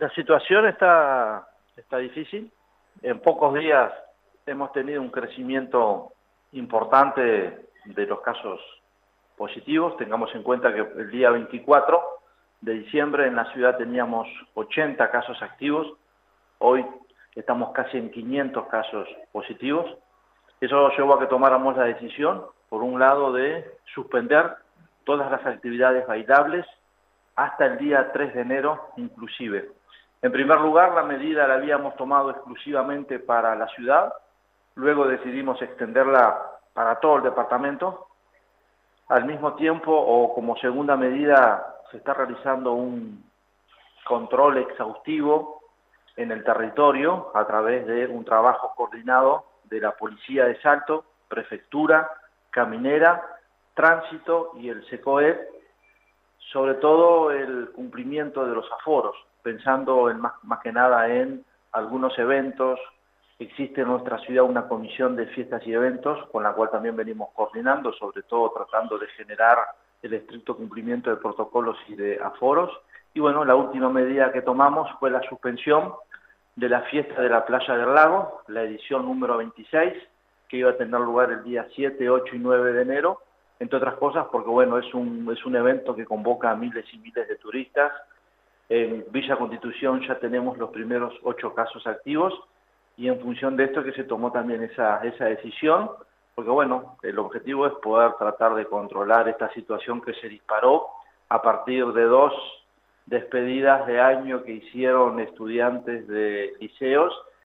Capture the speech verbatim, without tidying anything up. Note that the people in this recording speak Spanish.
La situación está, está difícil. En pocos días hemos tenido un crecimiento importante de los casos positivos. Tengamos en cuenta que el día veinticuatro de diciembre en la ciudad teníamos ochenta casos activos. Hoy estamos casi en quinientos casos positivos. Eso llevó a que tomáramos la decisión, por un lado, de suspender todas las actividades bailables hasta el día tres de enero inclusive. En primer lugar, la medida la habíamos tomado exclusivamente para la ciudad, luego decidimos extenderla para todo el departamento. Al mismo tiempo, o como segunda medida, se está realizando un control exhaustivo en el territorio a través de un trabajo coordinado de la Policía de Salto, Prefectura, Caminera, Tránsito y el SECOEP, sobre todo el cumplimiento de los aforos, pensando en más, más que nada en algunos eventos. Existe en nuestra ciudad una comisión de fiestas y eventos con la cual también venimos coordinando, sobre todo tratando de generar el estricto cumplimiento de protocolos y de aforos. Y bueno, la última medida que tomamos fue la suspensión de la fiesta de la Playa del Lago, la edición número veintiséis, que iba a tener lugar el día siete, ocho y nueve de enero, entre otras cosas porque bueno, es un, es un evento que convoca a miles y miles de turistas. En Villa Constitución ya tenemos los primeros ocho casos activos y en función de esto que se tomó también esa, esa decisión, porque bueno, el objetivo es poder tratar de controlar esta situación que se disparó a partir de dos despedidas de año que hicieron estudiantes de liceos